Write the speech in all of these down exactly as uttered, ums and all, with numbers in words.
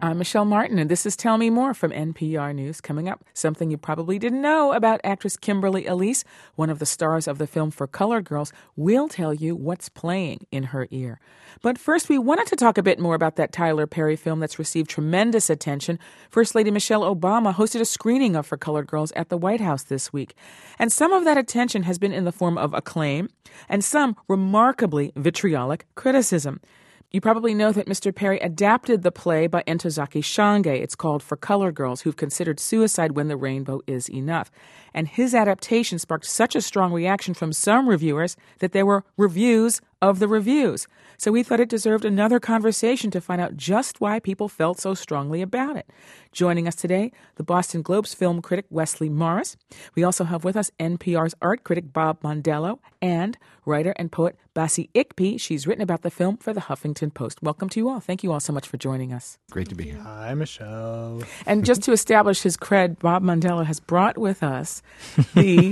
I'm Michelle Martin, and this is Tell Me More from N P R News. Coming up, something you probably didn't know about actress Kimberly Elise, one of the stars of the film For Colored Girls. We'll tell you what's playing in her ear. But first, we wanted to talk a bit more about that Tyler Perry film that's received tremendous attention. First Lady Michelle Obama hosted a screening of For Colored Girls at the White House this week. And some of that attention has been in the form of acclaim and some remarkably vitriolic criticism. You probably know that Mister Perry adapted the play by Ntozake Shange. It's called For Colored Girls, Who've Considered Suicide When the Rainbow Is Enough. And his adaptation sparked such a strong reaction from some reviewers that there were reviews of the reviews. So we thought it deserved another conversation to find out just why people felt so strongly about it. Joining us today, the Boston Globe's film critic Wesley Morris. We also have with us N P R's art critic Bob Mondello and writer and poet Bassi Ikpi. She's written about the film for the Huffington Post. Welcome to you all. Thank you all so much for joining us. Great to be here. Hi, Michelle. And just to establish his cred, Bob Mondello has brought with us the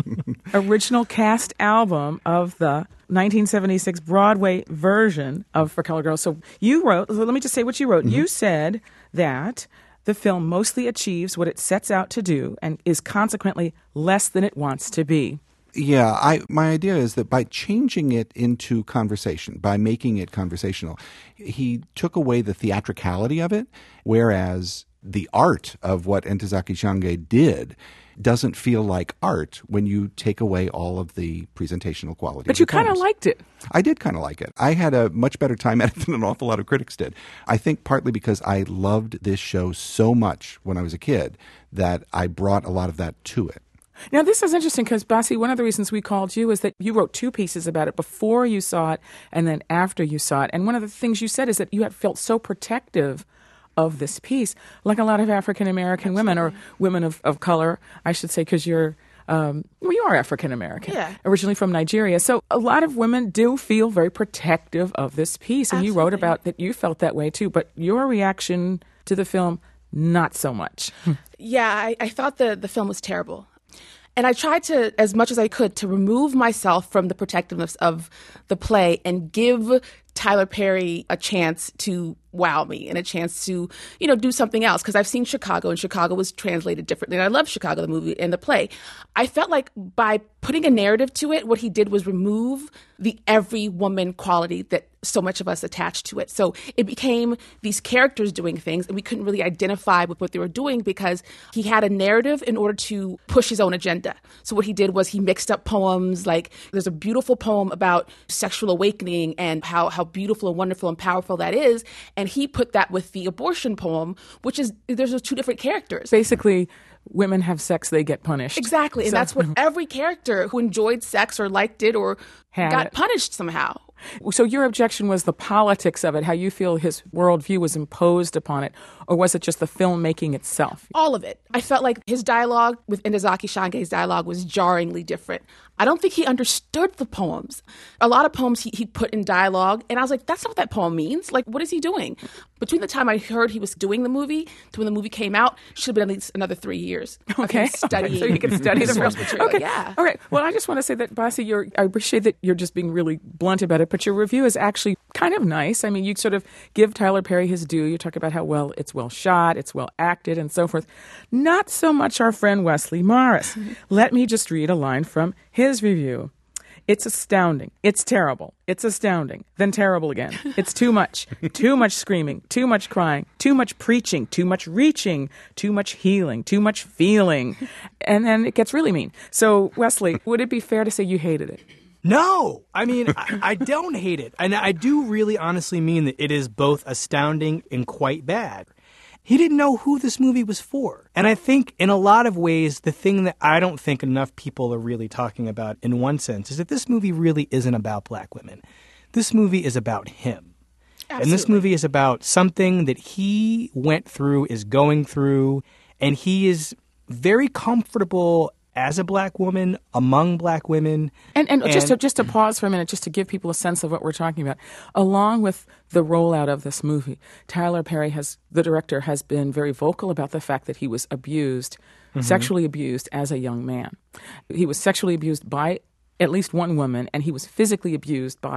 original cast album of the nineteen seventy-six Broadway version of For Colored Girls. So you wrote, so let me just say what you wrote. Mm-hmm. You said that the film mostly achieves what it sets out to do and is consequently less than it wants to be. Yeah, I my idea is that by changing it into conversation, by making it conversational, he took away the theatricality of it, whereas the art of what Ntozake Shange did doesn't feel like art when you take away all of the presentational quality. But you kind of liked it. I did kind of like it. I had a much better time at it than an awful lot of critics did. I think partly because I loved this show so much when I was a kid that I brought a lot of that to it. Now, this is interesting because, Bassi, one of the reasons we called you is that you wrote two pieces about it before you saw it and then after you saw it. And one of the things you said is that you had felt so protective of this piece, like a lot of African-American women or women of, of color, I should say, because you're, um, well, you are African-American, yeah. originally from Nigeria. So a lot of women do feel very protective of this piece. And Absolutely. You wrote about that you felt that way too. But your reaction to the film, not so much. Yeah, I, I thought the, the film was terrible. And I tried to, as much as I could, to remove myself from the protectiveness of the play and give Tyler Perry a chance to wow me and a chance to, you know, do something else. Because I've seen Chicago, and Chicago was translated differently. And I love Chicago, the movie and the play. I felt like by putting a narrative to it, what he did was remove the every woman quality that so much of us attached to it. So it became these characters doing things, and we couldn't really identify with what they were doing because he had a narrative in order to push his own agenda. So what he did was he mixed up poems. Like there's a beautiful poem about sexual awakening and how, how beautiful and wonderful and powerful that is. And he put that with the abortion poem, which is, there's those two different characters. Basically, women have sex, they get punished. Exactly. And So- that's what every character who enjoyed sex or liked it or Had got it. punished somehow. So your objection was the politics of it, how you feel his worldview was imposed upon it, or was it just the filmmaking itself? All of it. I felt like his dialogue with Ntozake Shange's dialogue was jarringly different. I don't think he understood the poems. A lot of poems he, he put in dialogue, and I was like, that's not what that poem means. Like, what is he doing? Between the time I heard he was doing the movie to when the movie came out, should have been at least another three years. of Okay. him studying. So you can study the source film. material. Okay. Yeah. All right. Well, I just want to say that, Bassi, you're, I appreciate that you're just being really blunt about it, but your review is actually kind of nice. I mean, you sort of give Tyler Perry his due. You talk about how well it's well shot, it's well acted, and so forth. Not so much our friend Wesley Morris. Let me just read a line from his review. It's astounding. It's terrible. It's astounding. Then terrible again. It's too much. Too much screaming. Too much crying. Too much preaching. Too much reaching. Too much healing. Too much feeling. And then it gets really mean. So, Wesley, would it be fair to say you hated it? No, I mean, I, I don't hate it. And I do really honestly mean that it is both astounding and quite bad. He didn't know who this movie was for. And I think in a lot of ways, the thing that I don't think enough people are really talking about in one sense is that this movie really isn't about black women. This movie is about him. Absolutely. And this movie is about something that he went through, is going through, and he is very comfortable as a black woman, among black women. And, and, And- just to, just to pause for a minute, just to give people a sense of what we're talking about. Along with the rollout of this movie, Tyler Perry, has the director, has been very vocal about the fact that he was abused, mm-hmm. sexually abused as a young man. He was sexually abused by at least one woman, and he was physically abused by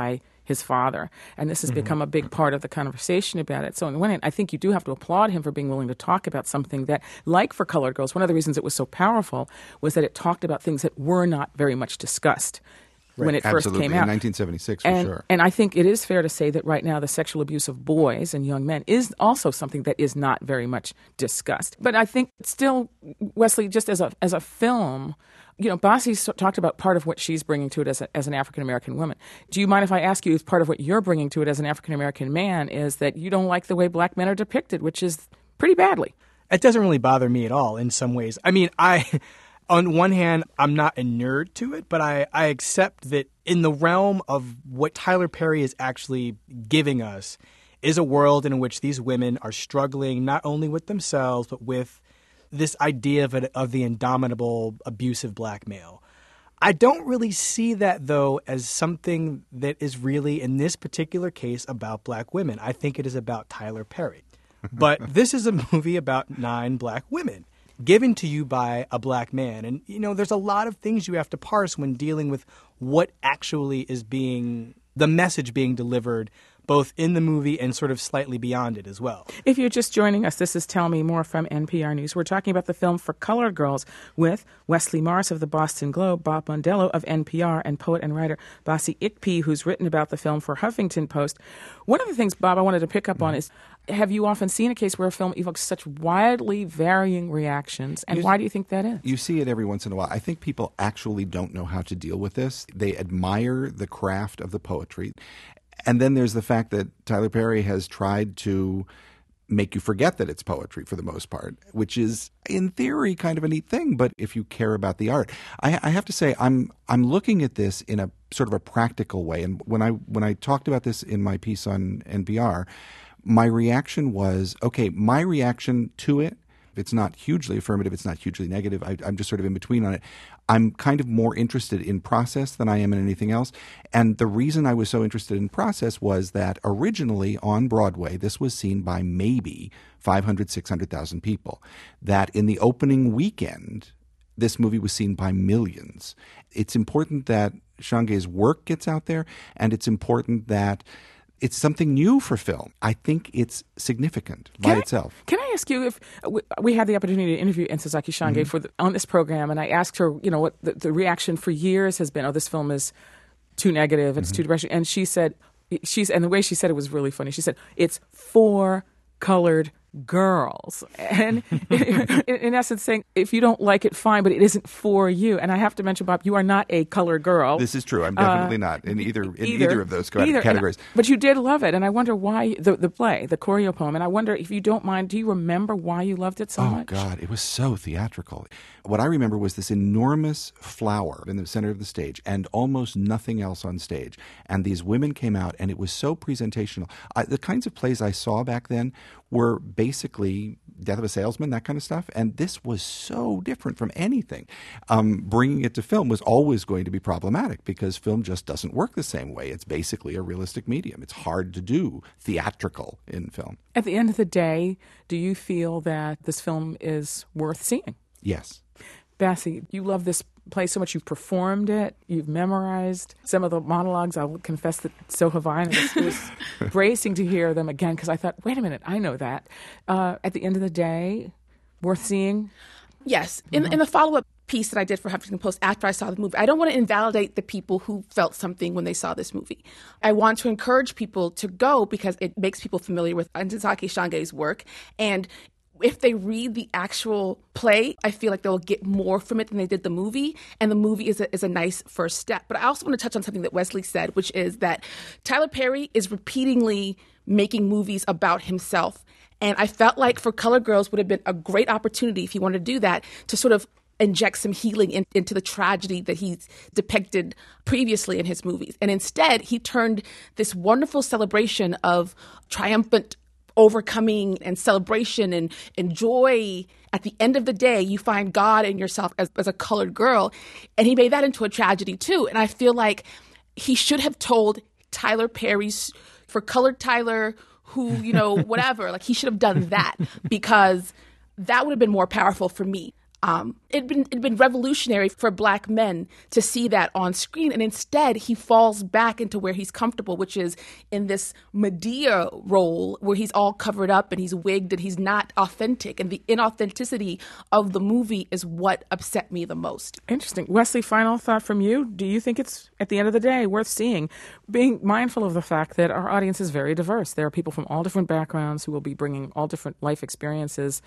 his father. And this has mm-hmm. become a big part of the conversation about it. So on the one hand, I think you do have to applaud him for being willing to talk about something that, like For Colored Girls, one of the reasons it was so powerful was that it talked about things that were not very much discussed. Right. When it Absolutely. first came out. In nineteen seventy-six, for and, sure. And I think it is fair to say that right now the sexual abuse of boys and young men is also something that is not very much discussed. But I think still, Wesley, just as a as a film, you know, Bassi talked about part of what she's bringing to it as, a, as an African-American woman. Do you mind if I ask you if part of what you're bringing to it as an African-American man is that you don't like the way black men are depicted, which is pretty badly? It doesn't really bother me at all in some ways. I mean, I... On one hand, I'm not a nerd to it, but I, I accept that in the realm of what Tyler Perry is actually giving us is a world in which these women are struggling not only with themselves, but with this idea of, it, of the indomitable, abusive black male. I don't really see that, though, as something that is really, in this particular case, about black women. I think it is about Tyler Perry. But this is a movie about nine black women, given to you by a black man. And, you know, there's a lot of things you have to parse when dealing with what actually is being, the message being delivered, both in the movie and sort of slightly beyond it as well. If you're just joining us, this is Tell Me More from N P R News. We're talking about the film For Colored Girls with Wesley Morris of the Boston Globe, Bob Mondello of N P R, and poet and writer Bassi Ikpi, who's written about the film for Huffington Post. One of the things, Bob, I wanted to pick up on is, have you often seen a case where a film evokes such wildly varying reactions, and you, why do you think that is? You see it every once in a while. I think people actually don't know how to deal with this. They admire the craft of the poetry. And then there's the fact that Tyler Perry has tried to make you forget that it's poetry for the most part, which is, in theory, kind of a neat thing. But if you care about the art, I, I have to say, I'm I'm looking at this in a sort of a practical way. And when I when I talked about this in my piece on N P R, my reaction was, okay, my reaction to it, it's not hugely affirmative, it's not hugely negative. I, I'm just sort of in between on it. I'm kind of more interested in process than I am in anything else. And the reason I was so interested in process was that originally on Broadway, this was seen by maybe five hundred, six hundred thousand people. That in the opening weekend, this movie was seen by millions. It's important that Shange's work gets out there, and it's important that it's something new for film. I think it's significant by can I, itself. Can I ask you if we had the opportunity to interview Ntozake Shange mm-hmm. for the, on this program, and I asked her, you know, what the, the reaction for years has been, oh, this film is too negative, it's mm-hmm. too depressing. And she said, she's and the way she said it was really funny. She said, it's for colored girls. And in, in essence saying, if you don't like it, fine, but it isn't for you. And I have to mention, Bob, you are not a colored girl. This is true. I'm definitely uh, not in either in either, either of those either. categories. And, but you did love it. And I wonder why, the, the play, the choreo poem, and I wonder if you don't mind, do you remember why you loved it so oh, much? Oh, God, it was so theatrical. What I remember was this enormous flower in the center of the stage and almost nothing else on stage. And these women came out, and it was so presentational. I, the kinds of plays I saw back then were basically Death of a Salesman, that kind of stuff. And this was so different from anything. Um, bringing it to film was always going to be problematic because film just doesn't work the same way. It's basically a realistic medium. It's hard to do theatrical in film. At the end of the day, do you feel that this film is worth seeing? Yes. Bassi, you love this play so much. You've performed it. You've memorized some of the monologues. I'll confess that so have I. And it was, it was bracing to hear them again because I thought, wait a minute, I know that. Uh, at the end of the day, worth seeing? Yes. In, mm-hmm. in the follow-up piece that I did for Huffington Post after I saw the movie, I don't want to invalidate the people who felt something when they saw this movie. I want to encourage people to go because it makes people familiar with Ntozake Shange's work. And if they read the actual play, I feel like they'll get more from it than they did the movie. And the movie is a, is a nice first step. But I also want to touch on something that Wesley said, which is that Tyler Perry is repeatedly making movies about himself. And I felt like For Colored Girls would have been a great opportunity, if he wanted to do that, to sort of inject some healing in, into the tragedy that he's depicted previously in his movies. And instead, he turned this wonderful celebration of triumphant overcoming and celebration and, and joy. At the end of the day, you find God in yourself as, as a colored girl. And he made that into a tragedy too. And I feel like he should have told Tyler Perry's, for colored Tyler, who, you know, whatever, like he should have done that because that would have been more powerful for me. Um, it'd been it'd been revolutionary for black men to see that on screen, and instead he falls back into where he's comfortable, which is in this Medea role where he's all covered up and he's wigged and he's not authentic, and the inauthenticity of the movie is what upset me the most. Interesting. Wesley, final thought from you. Do you think it's, at the end of the day, worth seeing? Being mindful of the fact that our audience is very diverse. There are people from all different backgrounds who will be bringing all different life experiences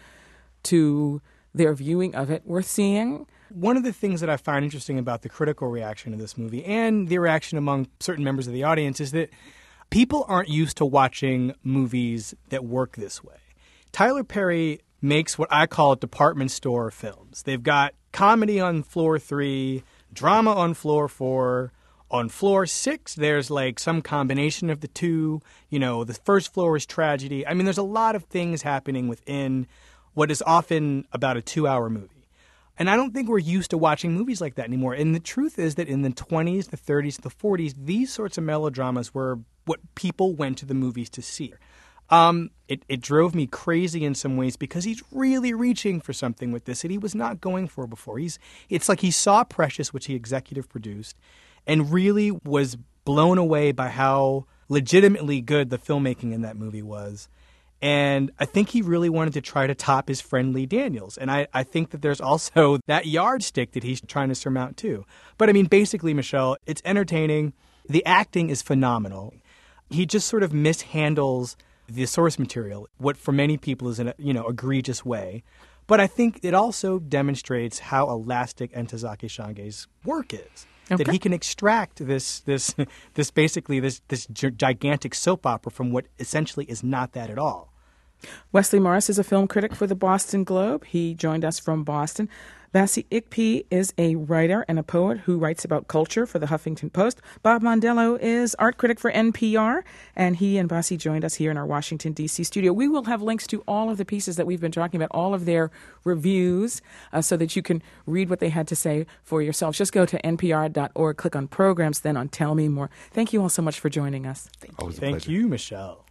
to their viewing of it. Worth seeing? One of the things that I find interesting about the critical reaction to this movie and the reaction among certain members of the audience is that people aren't used to watching movies that work this way. Tyler Perry makes what I call department store films. They've got comedy on floor three, drama on floor four. On floor six, there's like some combination of the two. You know, the first floor is tragedy. I mean, there's a lot of things happening within what is often about a two-hour movie. And I don't think we're used to watching movies like that anymore. And the truth is that in the twenties, the thirties, the forties, these sorts of melodramas were what people went to the movies to see. Um, it, it drove me crazy in some ways because he's really reaching for something with this that he was not going for before. He's It's like he saw Precious, which he executive produced, and really was blown away by how legitimately good the filmmaking in that movie was. And I think he really wanted to try to top his friend Lee Daniels. And I, I think that there's also that yardstick that he's trying to surmount too. But I mean, basically, Michelle, it's entertaining. The acting is phenomenal. He just sort of mishandles the source material, what for many people is in a, you know, egregious way. But I think it also demonstrates how elastic Ntozake Shange's work is. Okay. That he can extract this, this, this basically this, this gigantic soap opera from what essentially is not that at all. Wesley Morris is a film critic for the Boston Globe. He joined us from Boston. Bassey Ikpe is a writer and a poet who writes about culture for the Huffington Post. Bob Mondello is art critic for N P R, and he and Bassey joined us here in our Washington, D C studio. We will have links to all of the pieces that we've been talking about, all of their reviews, uh, so that you can read what they had to say for yourselves. Just go to N P R dot org, click on programs, then on Tell Me More. Thank you all so much for joining us. Thank you. Thank you, Michelle.